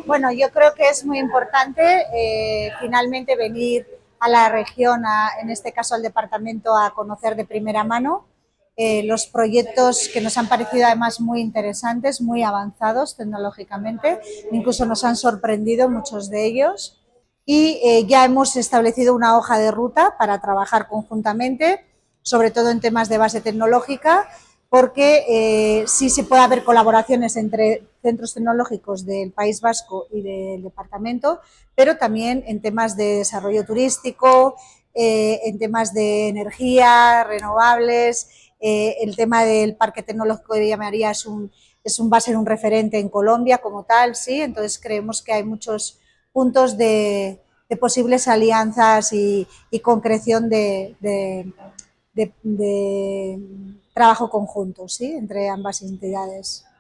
Bueno, yo creo que es muy importante finalmente venir a la región, en este caso al departamento, a conocer de primera mano los proyectos que nos han parecido además muy interesantes, muy avanzados tecnológicamente, incluso nos han sorprendido muchos de ellos y ya hemos establecido una hoja de ruta para trabajar conjuntamente, sobre todo en temas de base tecnológica, porque sí se puede haber colaboraciones entre centros tecnológicos del País Vasco y del departamento, pero también en temas de desarrollo turístico, en temas de energía, renovables, el tema del parque tecnológico de Villa María va a ser un referente en Colombia como tal, sí, entonces creemos que hay muchos puntos de posibles alianzas y concreción de trabajo conjunto, ¿sí?, entre ambas entidades.